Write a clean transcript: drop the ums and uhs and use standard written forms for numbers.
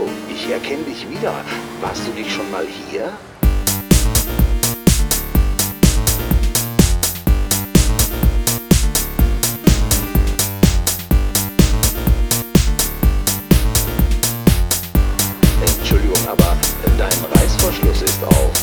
Hallo, ich erkenne dich wieder. Warst du nicht schon mal hier? Entschuldigung, aber dein Reißverschluss ist auf.